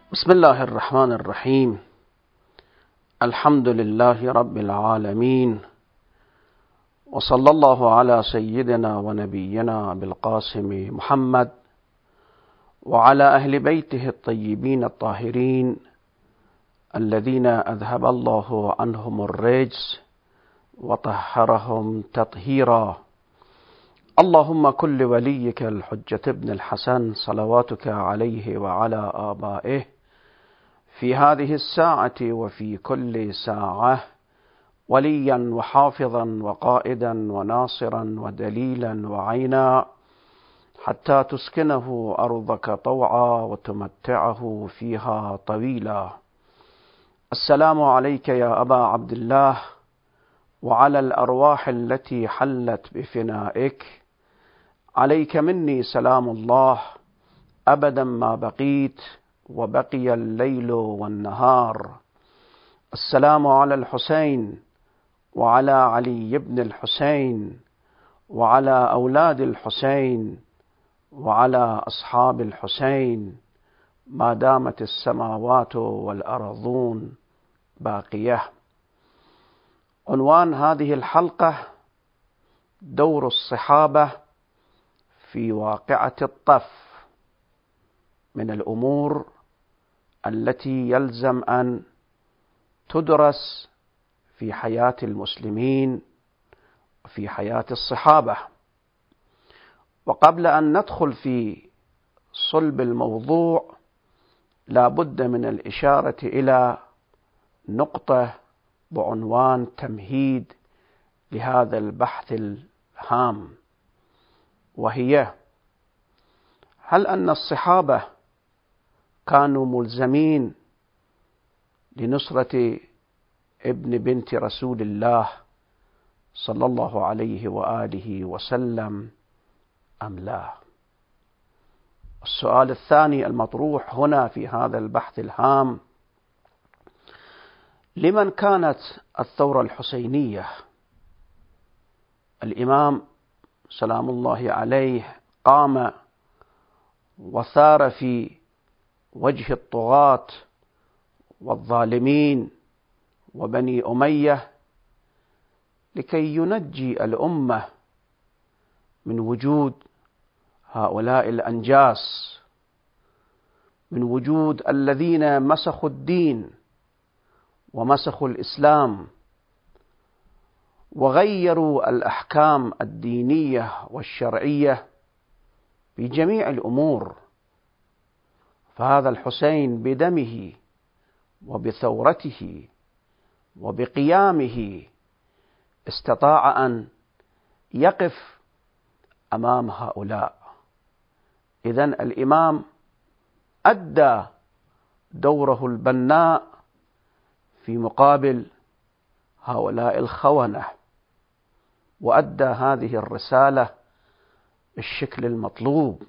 بسم الله الرحمن الرحيم. الحمد لله رب العالمين، وصلى الله على سيدنا ونبينا بالقاسم محمد وعلى أهل بيته الطيبين الطاهرين الذين أذهب الله عنهم الرجس وطهرهم تطهيرا. اللهم كن لوليك الحجة ابن الحسن صلواتك عليه وعلى آبائه في هذه الساعة وفي كل ساعة وليا وحافظا وقائدا وناصرا ودليلا وعينا، حتى تسكنه أرضك طوعا وتمتعه فيها طويلا. السلام عليك يا أبا عبد الله، وعلى الأرواح التي حلت بفنائك. عليك مني سلام الله أبدا ما بقيت وبقي الليل والنهار. السلام على الحسين وعلى علي بن الحسين وعلى أولاد الحسين وعلى أصحاب الحسين ما دامت السماوات والأرضون باقية. عنوان هذه الحلقة: دور الصحابة في واقعة الطف، من الأمور التي يلزم أن تدرس في حياة المسلمين وفي حياة الصحابة. وقبل أن ندخل في صلب الموضوع، لا بد من الإشارة إلى نقطة بعنوان تمهيد لهذا البحث الهام، وهي: هل أن الصحابة كانوا ملزمين لنصرة ابن بنت رسول الله صلى الله عليه وآله وسلم أم لا؟ السؤال الثاني المطروح هنا في هذا البحث الهام: لمن كانت الثورة الحسينية؟ الإمام سلام الله عليه قام وثار في وجه الطغاة والظالمين وبني أمية لكي ينجي الأمة من وجود هؤلاء الأنجاس، من وجود الذين مسخوا الدين ومسخوا الإسلام وغيروا الأحكام الدينية والشرعية في جميع الأمور. فهذا الحسين بدمه وبثورته وبقيامه استطاع أن يقف أمام هؤلاء. إذن الإمام أدى دوره البناء في مقابل هؤلاء الخونة، وأدى هذه الرسالة بالشكل المطلوب.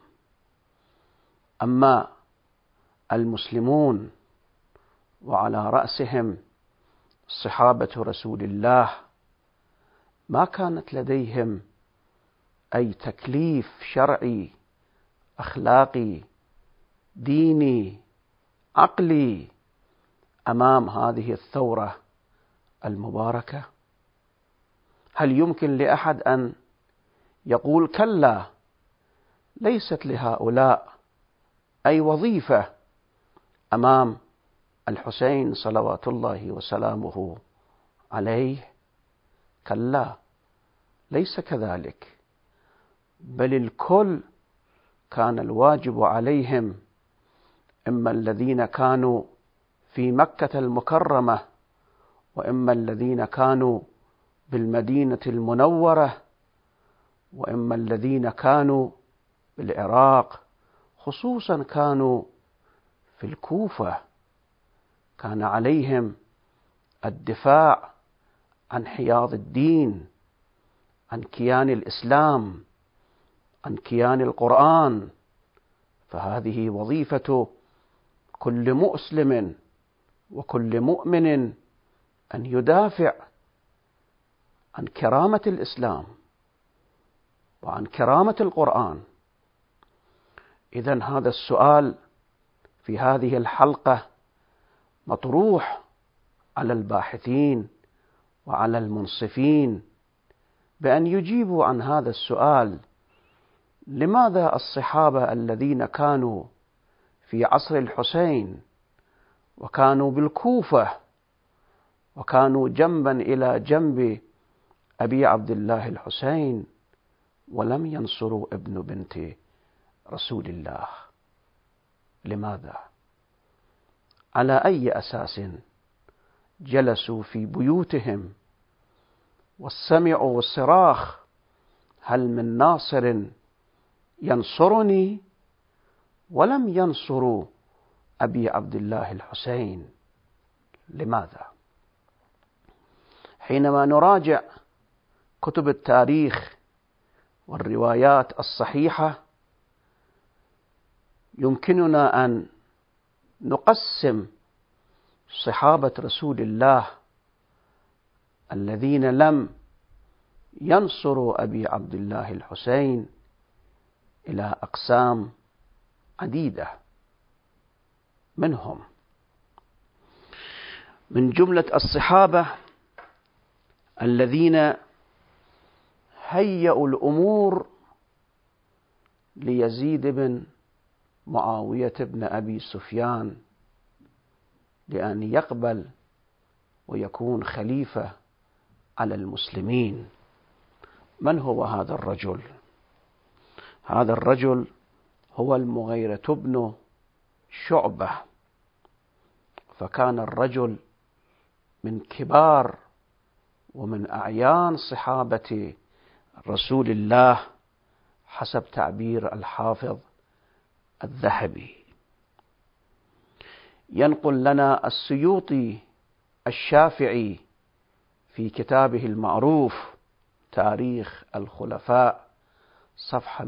أما المسلمون وعلى رأسهم صحابة رسول الله، ما كانت لديهم أي تكليف شرعي أخلاقي ديني عقلي أمام هذه الثورة المباركة. هل يمكن لأحد أن يقول كلا، ليست لهؤلاء أي وظيفة أمام الحسين صلوات الله وسلامه عليه؟ كلا، ليس كذلك، بل الكل كان الواجب عليهم، إما الذين كانوا في مكة المكرمة، وإما الذين كانوا بالمدينة المنورة، وإما الذين كانوا بالعراق، خصوصا كانوا في الكوفة. كان عليهم الدفاع عن حياض الدين، عن كيان الإسلام، عن كيان القرآن. فهذه وظيفة كل مسلم وكل مؤمن أن يدافع عن كرامة الإسلام وعن كرامة القرآن. إذن هذا السؤال في هذه الحلقة مطروح على الباحثين وعلى المنصفين بأن يجيبوا عن هذا السؤال: لماذا الصحابة الذين كانوا في عصر الحسين وكانوا بالكوفة وكانوا جنبا إلى جنب أبي عبد الله الحسين ولم ينصروا ابن بنت رسول الله؟ لماذا؟ على أي أساس جلسوا في بيوتهم وسمعوا الصراخ: هل من ناصر ينصرني؟ ولم ينصروا أبي عبد الله الحسين. لماذا؟ حينما نراجع كتب التاريخ والروايات الصحيحة يمكننا أن نقسم صحابة رسول الله الذين لم ينصروا أبي عبد الله الحسين إلى أقسام عديدة. منهم من جملة الصحابة الذين هيئوا الأمور ليزيد بن معاوية بن أبي سفيان لأن يقبل ويكون خليفة على المسلمين. من هو هذا الرجل؟ هذا الرجل هو المغيرة بن شعبة، فكان الرجل من كبار ومن أعيان صحابة رسول الله حسب تعبير الحافظ الذهبي. ينقل لنا السيوطي الشافعي في كتابه المعروف تاريخ الخلفاء صفحة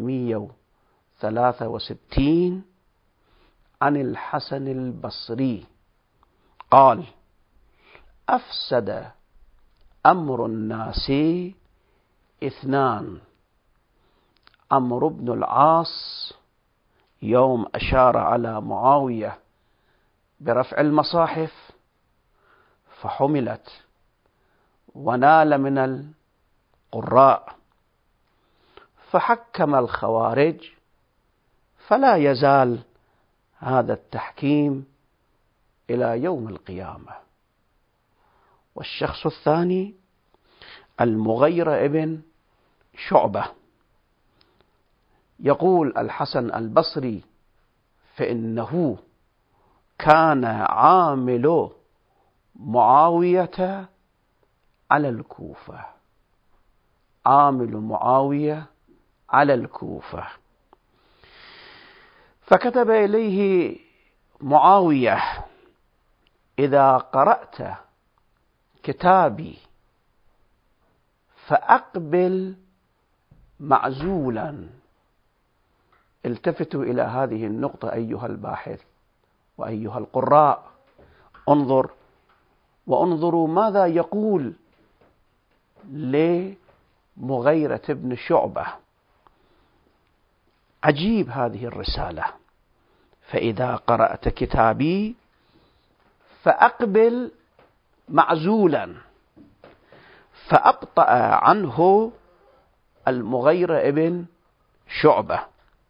163 عن الحسن البصري قال: أفسد أمر الناس اثنان: عمرو بن العاص يوم أشار على معاوية برفع المصاحف فحملت ونال من القراء، فحكم الخوارج، فلا يزال هذا التحكيم إلى يوم القيامة. والشخص الثاني المغيرة ابن شعبة. يقول الحسن البصري: فإنه كان عامل معاوية على الكوفة. عامل معاوية على الكوفة. فكتب إليه معاوية: إذا قرأت كتابي فأقبل معزولا. التفتوا إلى هذه النقطة أيها الباحث وأيها القراء، وانظروا ماذا يقول لمغيرة بن شعبة. عجيب هذه الرسالة: فإذا قرأت كتابي فأقبل معزولا. فأبطأ عنه المغيرة ابن شعبة،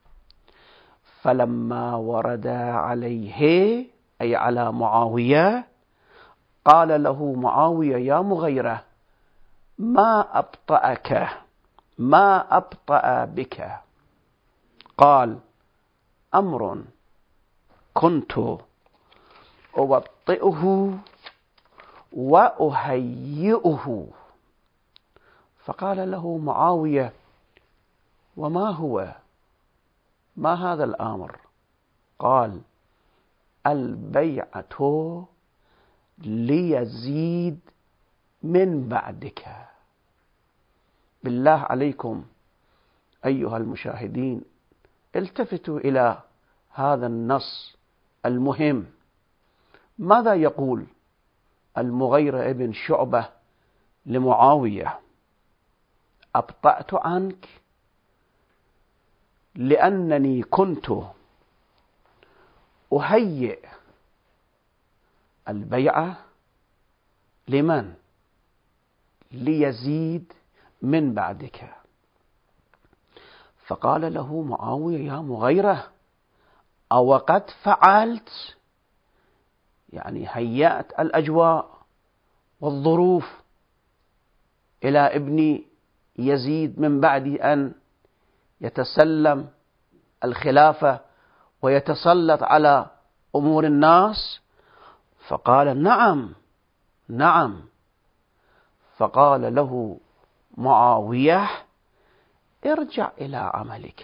فلما ورد عليه أي على معاوية قال له معاوية: يا مغيرة، ما أبطأك، ما أبطأ بك؟ قال: أمر كنت أبطئه وأهيئه. فقال له معاوية: وما هو؟ ما هذا الأمر؟ قال: البيعة ليزيد من بعدك. بالله عليكم أيها المشاهدين، التفتوا إلى هذا النص المهم. ماذا يقول المغيرة ابن شعبة لمعاوية؟ أبطأت عنك لأنني كنت أهيئ البيعة لمن؟ ليزيد من بعدك. فقال له معاوية: يا مغيرة، أو قد فعلت، يعني هيأت الأجواء والظروف إلى ابن يزيد من بعد أن يتسلم الخلافة ويتسلط على أمور الناس؟ فقال: نعم نعم. فقال له معاوية: ارجع إلى عملك،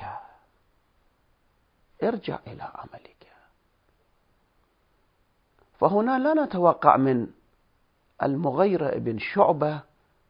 ارجع إلى عملك. فهنا لا نتوقع من المغيرة بن شعبة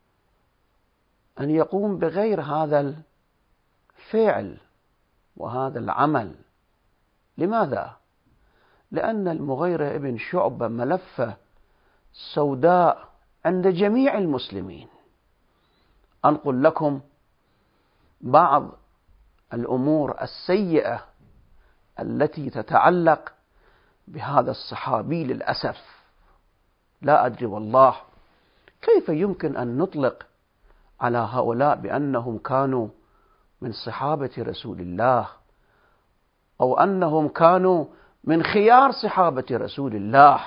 أن يقوم بغير هذا الفعل وهذا العمل. لماذا؟ لأن المغيرة بن شعبة ملفة سوداء عند جميع المسلمين. أنقل لكم بعض الأمور السيئة التي تتعلق بهذا الصحابي. للأسف لا أدري والله كيف يمكن أن نطلق على هؤلاء بأنهم كانوا من صحابة رسول الله، أو أنهم كانوا من خيار صحابة رسول الله.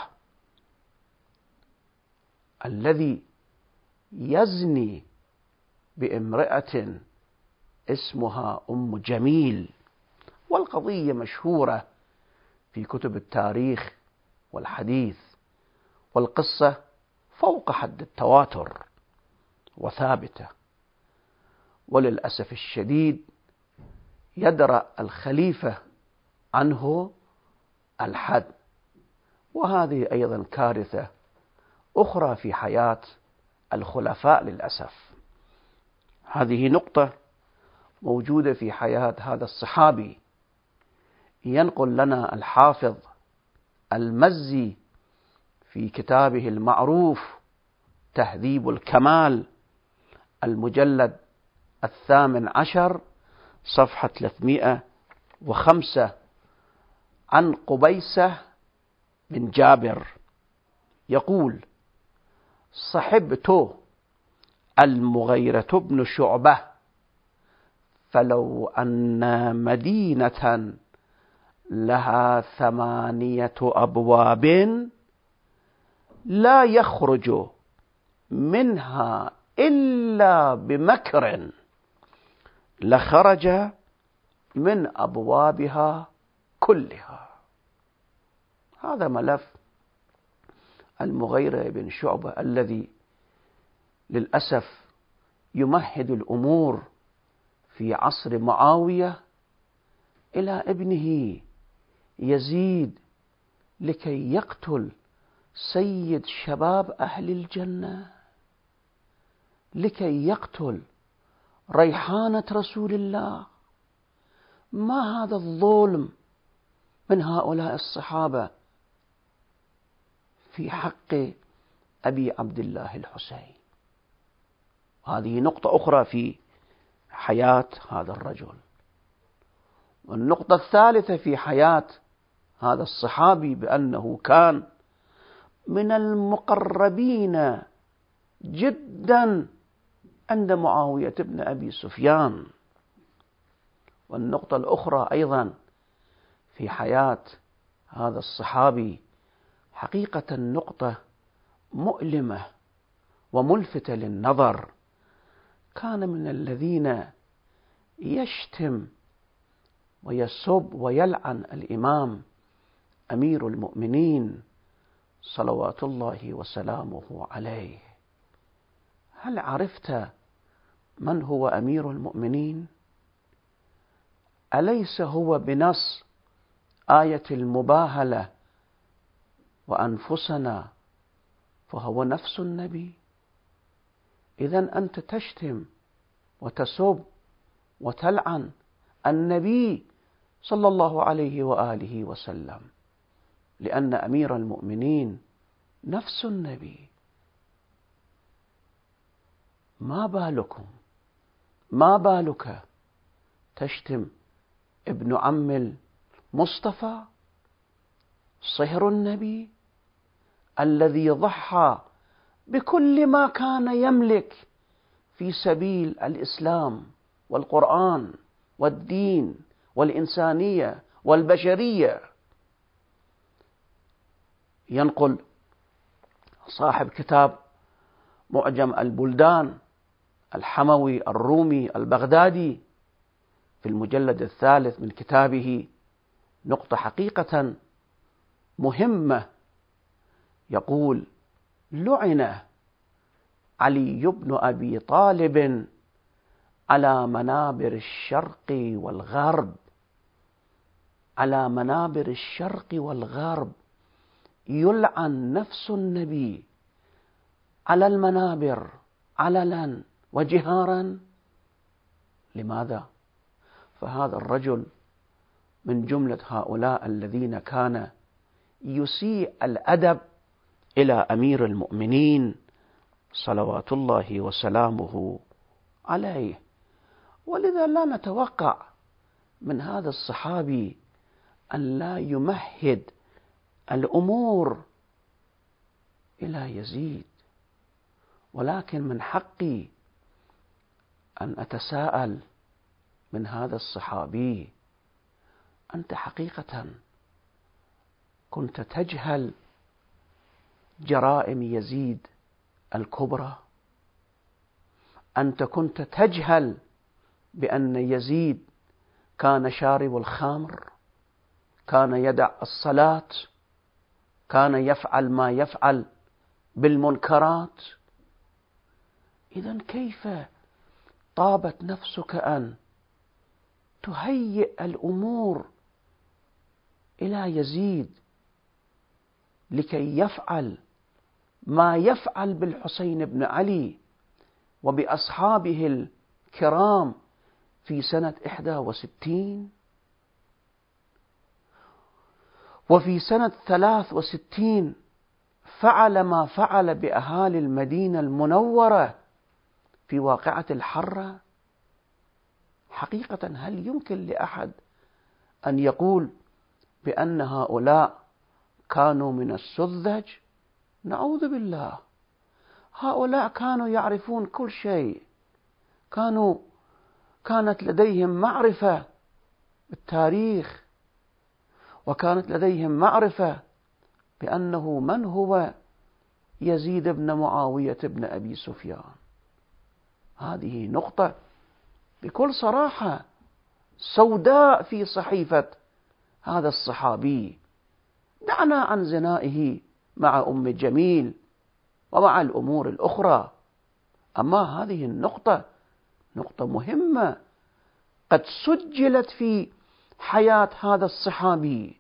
الذي يزني بامرأة اسمها أم جميل، والقضية مشهورة في كتب التاريخ والحديث، والقصة فوق حد التواتر وثابتة، وللأسف الشديد يدرأ الخليفة عنه الحد. وهذه أيضا كارثة أخرى في حياة الخلفاء للأسف. هذه نقطة موجودة في حياة هذا الصحابي. ينقل لنا الحافظ المزي في كتابه المعروف تهذيب الكمال المجلد 18 صفحة 305 عن قبيسة بن جابر يقول: صحبت المغيرة بن شعبة، فلو أن مدينة لها 8 أبواب لا يخرج منها إلا بمكر لخرج من أبوابها كلها. هذا ملف المغيرة بن شعبة الذي للأسف يمهد الأمور في عصر معاوية إلى ابنه يزيد لكي يقتل سيد شباب أهل الجنة، لكي يقتل ريحانة رسول الله. ما هذا الظلم من هؤلاء الصحابة في حق أبي عبد الله الحسين؟ هذه نقطة أخرى في حياة هذا الرجل. والنقطة الثالثة في حياة هذا الصحابي بأنه كان من المقربين جدا عند معاوية بن أبي سفيان. والنقطة الأخرى أيضا في حياة هذا الصحابي حقيقة نقطة مؤلمة وملفتة للنظر. كان من الذين يشتم ويسب ويلعن الإمام أمير المؤمنين صلوات الله وسلامه عليه. هل عرفت من هو أمير المؤمنين؟ أليس هو بنص آية المباهلة وأنفسنا فهو نفس النبي؟ إذن أنت تشتم وتسب وتلعن النبي صلى الله عليه وآله وسلم، لأن أمير المؤمنين نفس النبي. ما بالك تشتم ابن عم المصطفى صهر النبي الذي ضحى بكل ما كان يملك في سبيل الإسلام والقرآن والدين والإنسانية والبشرية. ينقل صاحب كتاب معجم البلدان الحموي الرومي البغدادي في المجلد 3 من كتابه نقطة حقيقة مهمة، يقول: لعن علي بن أبي طالب على منابر الشرق والغرب، على منابر الشرق والغرب، يلعن نفس النبي على المنابر علنا وجهارا. لماذا؟ فهذا الرجل من جملة هؤلاء الذين كان يسيء الأدب إلى أمير المؤمنين صلوات الله وسلامه عليه. ولذا لا نتوقع من هذا الصحابي أن لا يمهد الأمور إلى يزيد، ولكن من حقي أن أتساءل من هذا الصحابي: أنت حقيقة كنت تجهل جرائم يزيد الكبرى؟ أنت كنت تجهل بأن يزيد كان شارب الخمر، كان يدع الصلاة، كان يفعل ما يفعل بالمنكرات؟ إذن كيف طابت نفسك أن تهيئ الأمور إلى يزيد لكي يفعل ما يفعل بالحسين بن علي وبأصحابه الكرام في سنة 61 وفي سنة 63 فعل ما فعل بأهالي المدينة المنورة في واقعة الحرة؟ حقيقة هل يمكن لأحد أن يقول بأن هؤلاء كانوا من السذج؟ نعوذ بالله. هؤلاء كانوا يعرفون كل شيء، كانت لديهم معرفة بالتاريخ، وكانت لديهم معرفة بأنه من هو يزيد بن معاوية بن أبي سفيان. هذه نقطة بكل صراحة سوداء في صحيفة هذا الصحابي. دعنا عن زنائه مع أم جميل ومع الأمور الأخرى، أما هذه النقطة نقطة مهمة قد سجلت في حياة هذا الصحابي.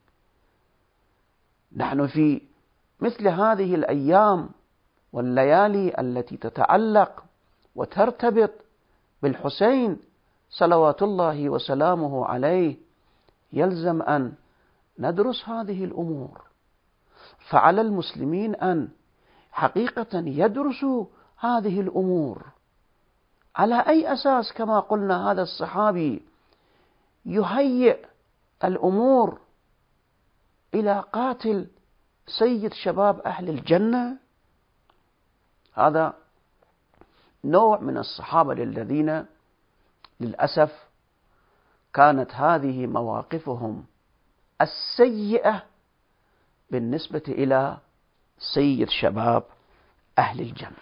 نحن في مثل هذه الأيام والليالي التي تتعلق وترتبط بالحسين صلوات الله وسلامه عليه يلزم أن ندرس هذه الأمور. فعلى المسلمين أن حقيقة يدرسوا هذه الأمور. على أي أساس كما قلنا هذا الصحابي يهيئ الأمور إلى قاتل سيد شباب أهل الجنة؟ هذا نوع من الصحابة الذين للأسف كانت هذه مواقفهم السيئة بالنسبة إلى سيد شباب أهل الجنة.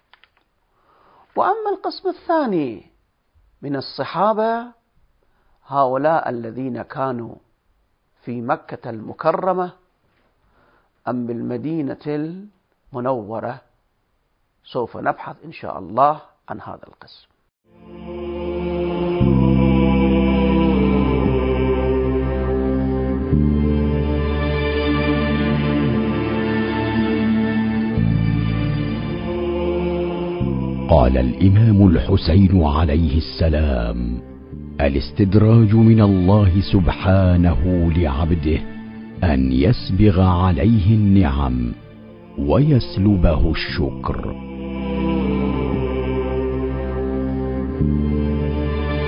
وأما القسم الثاني من الصحابة، هؤلاء الذين كانوا في مكة المكرمة أم بالمدينة المنورة، سوف نبحث إن شاء الله عن هذا القسم. قال الإمام الحسين عليه السلام: الاستدراج من الله سبحانه لعبده أن يسبغ عليه النعم ويسلبه الشكر.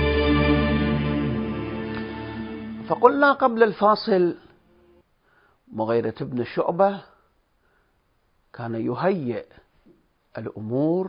فقلنا قبل الفاصل مغيرة بن شعبة كان يهيئ الأمور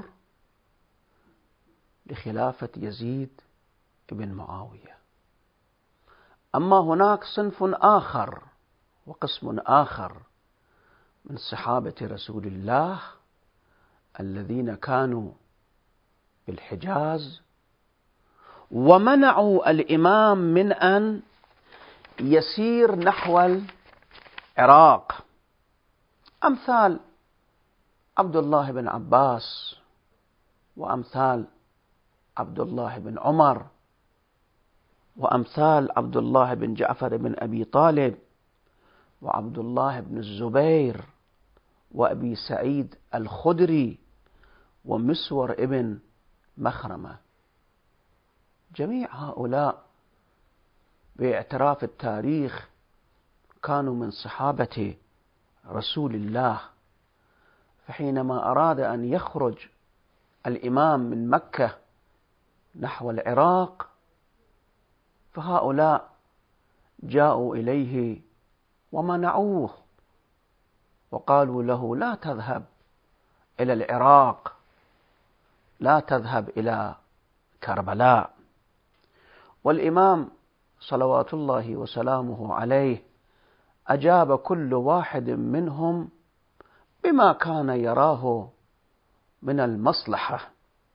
لخلافة يزيد بن معاوية. أما هناك صنف آخر وقسم آخر من صحابة رسول الله الذين كانوا بالحجاز ومنعوا الإمام من أن يسير نحو العراق، أمثال عبد الله بن عباس، وأمثال عبد الله بن عمر، وأمثال عبد الله بن جعفر بن أبي طالب، وعبد الله بن الزبير، وأبي سعيد الخدري، ومسور ابن مخرمة. جميع هؤلاء باعتراف التاريخ كانوا من صحابة رسول الله، فحينما أراد أن يخرج الإمام من مكة نحو العراق فهؤلاء جاءوا إليه ومنعوه وقالوا له: لا تذهب إلى العراق، لا تذهب إلى كربلاء. والإمام صلوات الله وسلامه عليه أجاب كل واحد منهم بما كان يراه من المصلحة.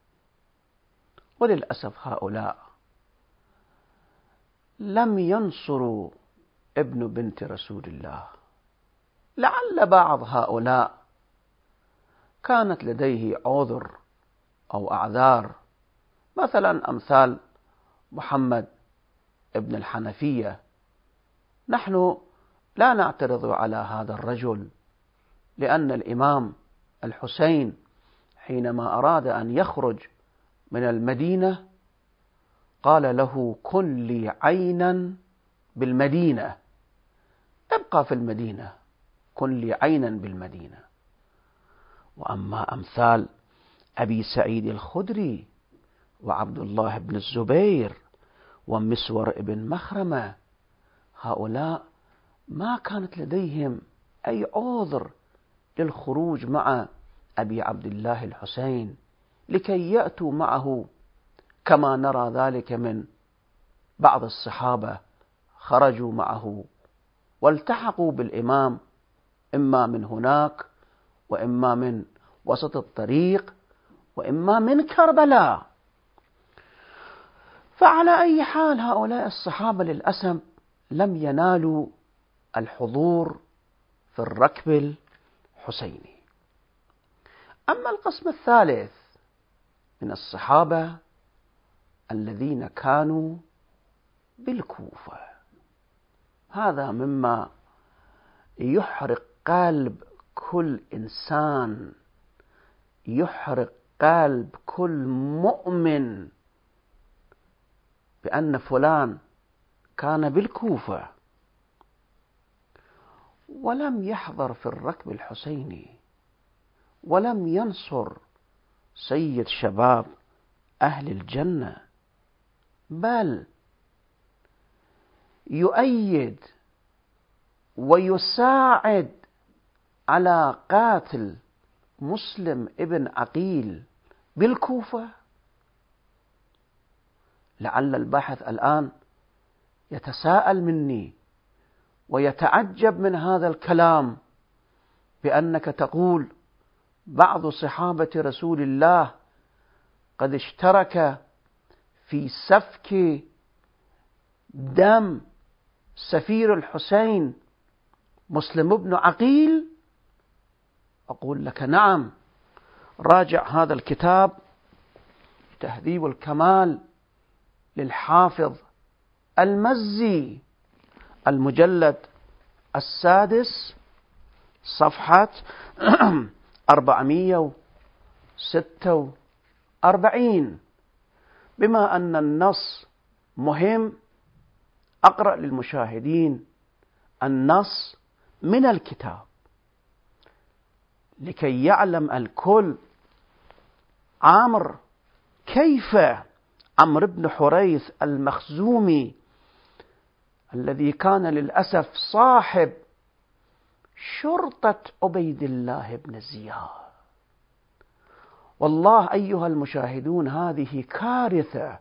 وللأسف هؤلاء لم ينصروا ابن بنت رسول الله. لعل بعض هؤلاء كانت لديه عذر أو أعذار، مثلا أمثال محمد ابن الحنفية. نحن لا نعترض على هذا الرجل، لأن الإمام الحسين حينما أراد أن يخرج من المدينة قال له: كن لي عينا بالمدينة، ابقى في المدينة، كن لي عينا بالمدينة. وأما أمثال أبي سعيد الخدري وعبد الله بن الزبير ومسور ابن مخرمة، هؤلاء ما كانت لديهم أي عذر للخروج مع أبي عبد الله الحسين لكي يأتوا معه، كما نرى ذلك من بعض الصحابة خرجوا معه والتحقوا بالإمام إما من هناك، وإما من وسط الطريق، وإما من كربلاء. فعلى أي حال هؤلاء الصحابة للأسف لم ينالوا الحضور في الركب الحسيني. أما القسم الثالث من الصحابة الذين كانوا بالكوفة، هذا مما يحرق قلب كل إنسان، يحرق قلب كل مؤمن، بأن فلان كان بالكوفة ولم يحضر في الركب الحسيني، ولم ينصر سيد شباب أهل الجنة، بل يؤيد ويساعد على قاتل مسلم ابن عقيل بالكوفة. لعل الباحث الآن يتساءل مني ويتعجب من هذا الكلام، بأنك تقول بعض صحابة رسول الله قد اشترك في سفك دم سفير الحسين مسلم بن عقيل. أقول لك نعم، راجع هذا الكتاب تهذيب الكمال للحافظ المزي، المجلد 6 صفحة 446. بما أن النص مهم، أقرأ للمشاهدين النص من الكتاب لكي يعلم الكل كيف عمرو بن حريث المخزومي الذي كان للأسف صاحب شرطة عبيد الله بن زياد. والله أيها المشاهدون، هذه كارثة،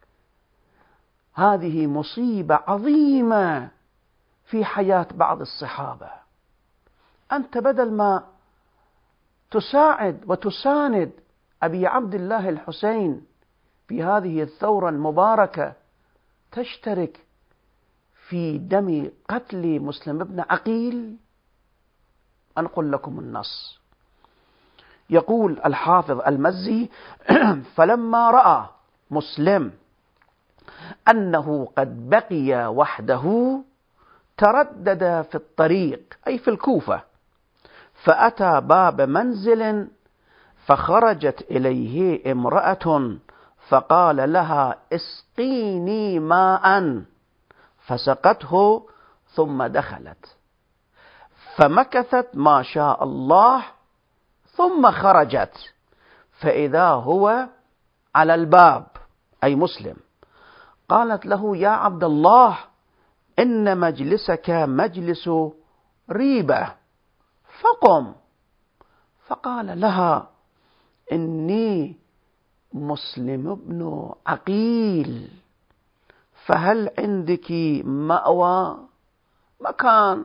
هذه مصيبة عظيمة في حياة بعض الصحابة. أنت بدل ما تساعد وتساند أبي عبد الله الحسين في هذه الثورة المباركة، تشترك في دم قتل مسلم بن عقيل. أنقل لكم النص. يقول الحافظ المزي: فلما رأى مسلم أنه قد بقي وحده تردد في الطريق، أي في الكوفة، فأتى باب منزل، فخرجت إليه امرأة فقال لها: اسقيني ماء، فسقته ثم دخلت، فمكثت ما شاء الله، ثم خرجت، فإذا هو على الباب، أي مسلم. قالت له: يا عبد الله، إن مجلسك مجلس ريبة، فقم. فقال لها: إني مسلم بن عقيل، فهل عندك مأوى، مكان؟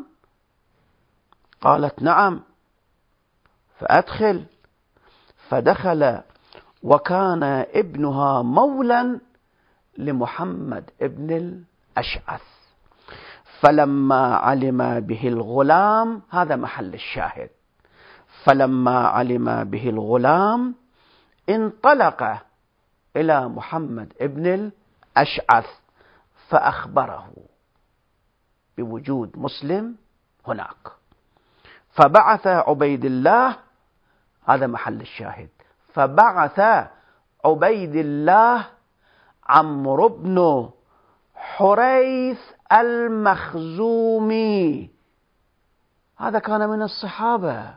قالت: نعم. فأدخل. فدخل، وكان ابنها مولا لمحمد ابن الأشعث. فلما علم به الغلام، هذا محل الشاهد، فلما علم به الغلام انطلق إلى محمد ابن الأشعث فأخبره بوجود مسلم هناك. فبعث عبيد الله، هذا محل الشاهد، فبعث عبيد الله عمرو بن حريث المخزومي، هذا كان من الصحابة،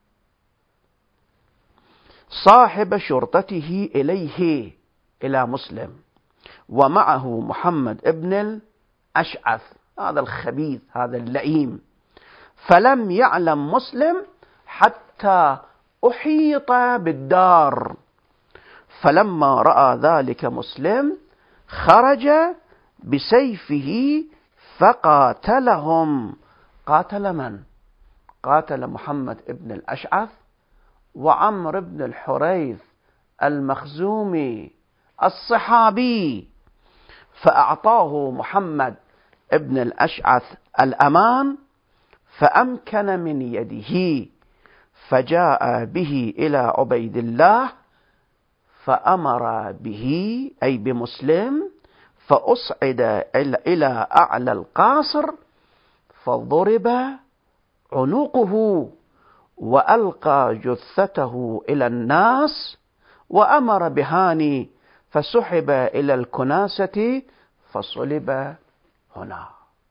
صاحب شرطته إليه، إلى مسلم، ومعه محمد ابن الأشعث، هذا الخبيث، هذا اللئيم. فلم يعلم مسلم حتى أحيط بالدار. فلما رأى ذلك مسلم خرج بسيفه فقاتلهم. قاتل من؟ قاتل محمد ابن الأشعث وعمرو بن الحريث المخزومي الصحابي. فأعطاه محمد ابن الأشعث الأمان، فأمكن من يده، فجاء به إلى عبيد الله، فأمر به، أي بمسلم، فأصعد إلى أعلى القاصر، فضرب عنقه، وألقى جثته إلى الناس، وأمر بهاني، فسحب إلى الكناسة، فصلب هناك.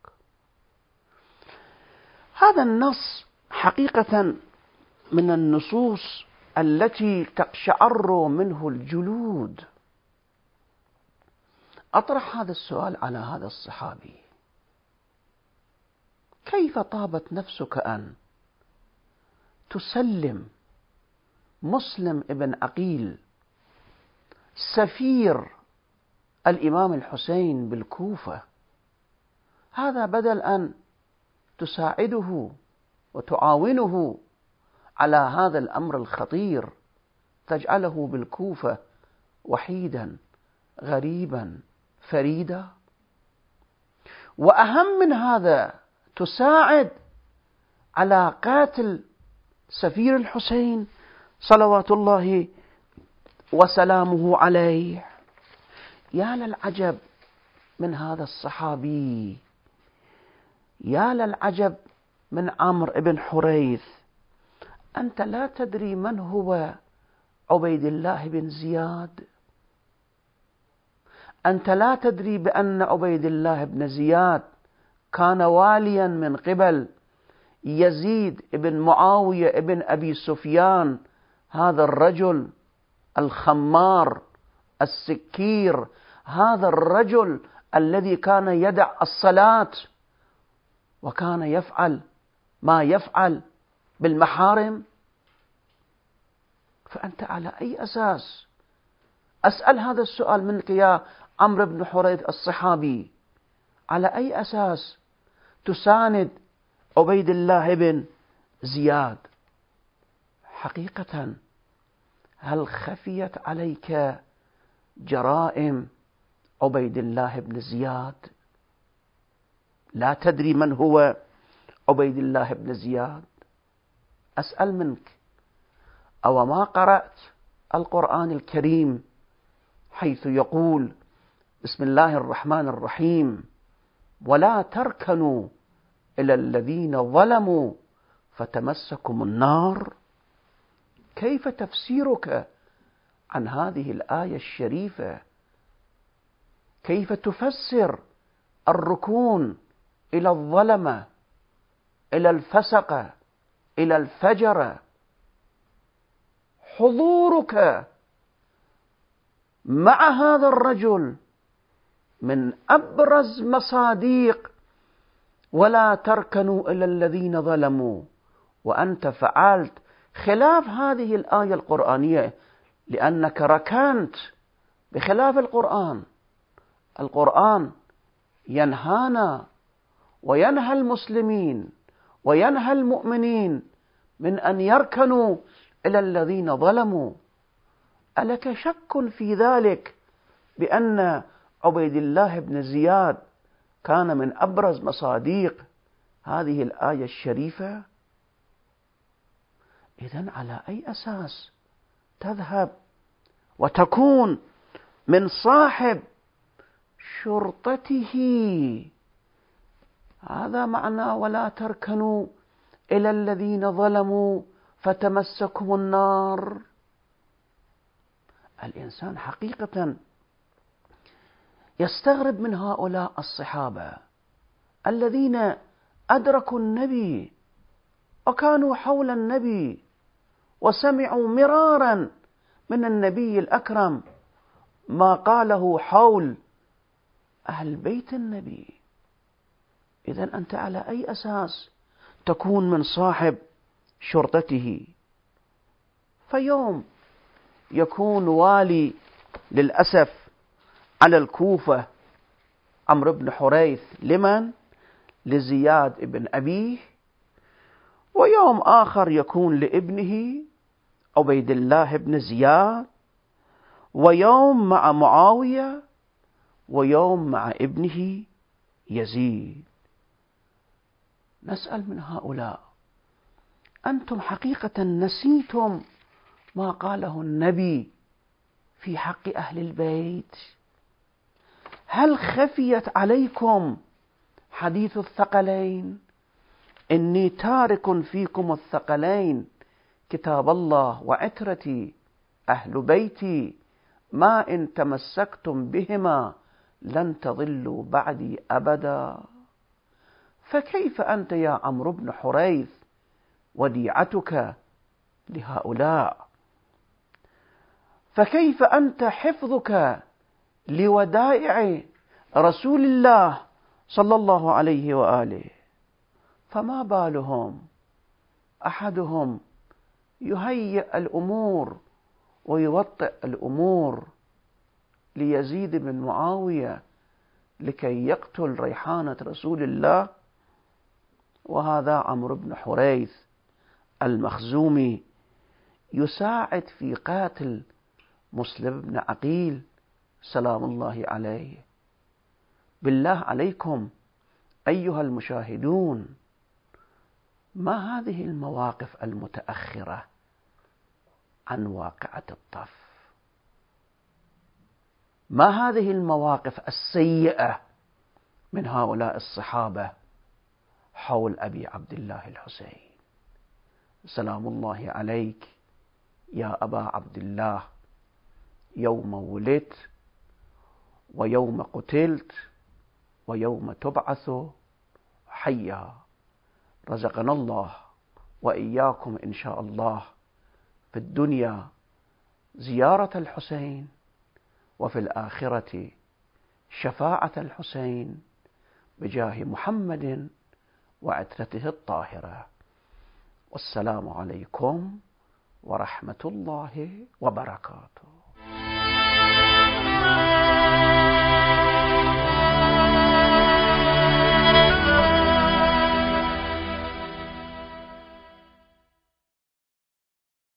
هذا النص حقيقة من النصوص التي تقشعر منه الجلود. أطرح هذا السؤال على هذا الصحابي: كيف طابت نفسك أن تسلم مسلم ابن عقيل سفير الإمام الحسين بالكوفة، هذا بدل أن تساعده وتعاونه على هذا الأمر الخطير، تجعله بالكوفة وحيدا غريبا فريدا؟ وأهم من هذا، تساعد على قتل سفير الحسين صلوات الله وسلامه عليه. يا للعجب من هذا الصحابي، يا للعجب من عمرو بن حريث. أنت لا تدري من هو عبيد الله بن زياد، أنت لا تدري بأن عبيد الله بن زياد كان واليا من قبل يزيد بن معاوية بن أبي سفيان، هذا الرجل الخمار السكير، هذا الرجل الذي كان يدع الصلاة وكان يفعل ما يفعل بالمحارم؟ فأنت على أي أساس؟ أسأل هذا السؤال منك يا عمرو بن حريث الصحابي، على أي أساس تساند عبيد الله بن زياد؟ حقيقة هل خفيت عليك جرائم عبيد الله بن زياد؟ لا تدري من هو عبيد الله بن زياد؟ أسأل منك، أو ما قرأت القرآن الكريم حيث يقول بسم الله الرحمن الرحيم ولا تركنوا إلى الذين ظلموا فتمسكم النار؟ كيف تفسيرك عن هذه الآية الشريفة؟ كيف تفسر الركون إلى الظلمة، إلى الفسقة، إلى الفجرة؟ حضورك مع هذا الرجل من أبرز مصادق ولا تركنوا إلى الذين ظلموا، وأنت فعلت خلاف هذه الآية القرآنية لأنك ركنت بخلاف القرآن. القرآن ينهانا وينهى المسلمين وينهى المؤمنين من أن يركنوا إلى الذين ظلموا. ألك شك في ذلك بأن عبيد الله بن زياد كان من أبرز مصادق هذه الآية الشريفة؟ إذن على أي أساس تذهب وتكون من صاحب شرطته؟ هذا معنى ولا تركنوا إلى الذين ظلموا فتمسكهم النار. الإنسان حقيقة يستغرب من هؤلاء الصحابة الذين أدركوا النبي وكانوا حول النبي وسمعوا مرارا من النبي الأكرم ما قاله حول أهل بيت النبي. إذن أنت على أي أساس تكون من صاحب شرطته؟ فيوم يكون والي للأسف على الكوفة عمرو بن حريث لمن؟ لزياد بن أبيه، ويوم آخر يكون لابنه عبيد الله بن زياد، ويوم مع معاوية، ويوم مع ابنه يزيد. نسأل من هؤلاء: أنتم حقيقة نسيتم ما قاله النبي في حق أهل البيت؟ هل خفيت عليكم حديث الثقلين؟ إني تارك فيكم الثقلين كتاب الله وعترتي أهل بيتي ما إن تمسكتم بهما لن تضلوا بعدي أبدا. فكيف أنت يا عمرو بن حريث وديعتك لهؤلاء؟ فكيف أنت حفظك لودائع رسول الله صلى الله عليه وآله؟ فما بالهم أحدهم يهيئ الأمور ويوطئ الأمور ليزيد بن معاوية لكي يقتل ريحانة رسول الله، وهذا عمرو بن حريث المخزومي يساعد في قتل مسلم بن عقيل سلام الله عليه. بالله عليكم أيها المشاهدون، ما هذه المواقف المتأخرة عن واقعة الطف؟ ما هذه المواقف السيئة من هؤلاء الصحابة حول أبي عبد الله الحسين سلام الله عليك يا أبا عبد الله، يوم ولدت ويوم قتلت ويوم تبعث حيا. رزقنا الله وإياكم إن شاء الله في الدنيا زيارة الحسين، وفي الآخرة شفاعة الحسين بجاه محمد وعترته الطاهرة. والسلام عليكم ورحمة الله وبركاته.